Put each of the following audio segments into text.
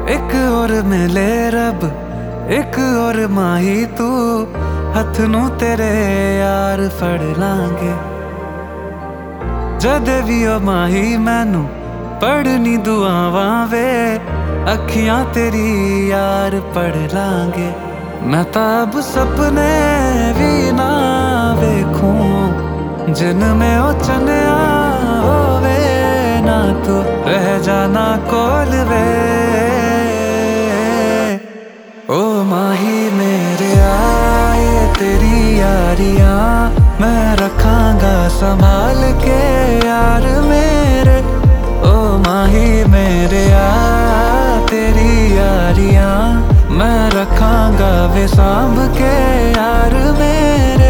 एक और मिले रब, एक और माही तू, हथ नू तेरे यार फड़ लांगे। जद भी ओ माही मैनू पढ़नी दुआवां वे, अखियां तेरी यार पढ़ लांगे। मैं ताब सपने भी ना वेखूं, जिनमें ओ चन्या होवे ना, तो रह जाना कोल वे। ओ माही मेरे आए तेरी यारियां, मैं रखांगा संभाल के यार मेरे। ओ माही मेरे आ तेरी यारियां, मैं रखांगा वे सांभ के यार मेरे।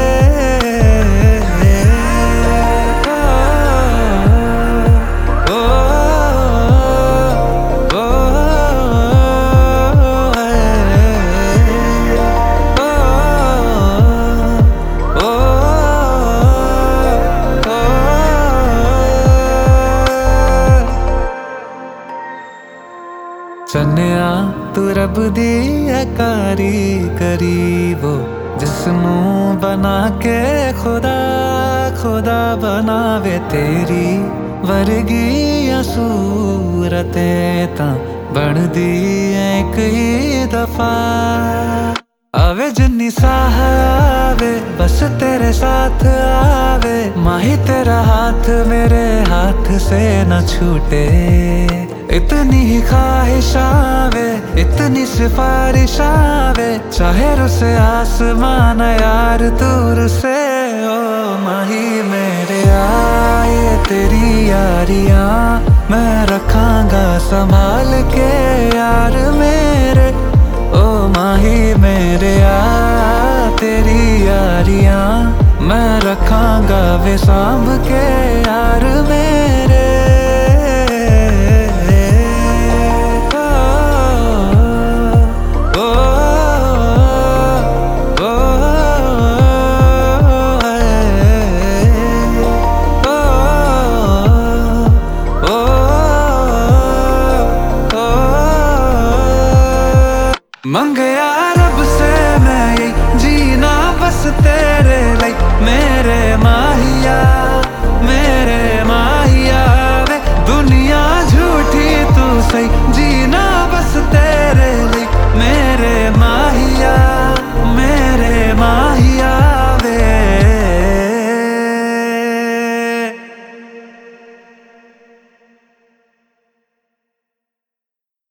चन्या तू रब दी है कारीगरी, वो जिसनू बना के खुदा खुदा बनावे। तेरी वर्गी सूरतें तां बनदी एक ही दफा। आवे जिन्नी साह आवे बस तेरे साथ आवे, माही तेरा हाथ मेरे हाथ से न छूटे। इतनी ही ख्वाहिश आवे, इतनी सिफारिश आवे, चाहे रुसे आसमान यार दूर से। ओ माही मेरे आए तेरी यारियां, मैं रखांगा संभाल के यार मेरे। ओ माही मेरे आ तेरी यारियां, मैं रखांगा वे सांभ के यार मेरे। मंगे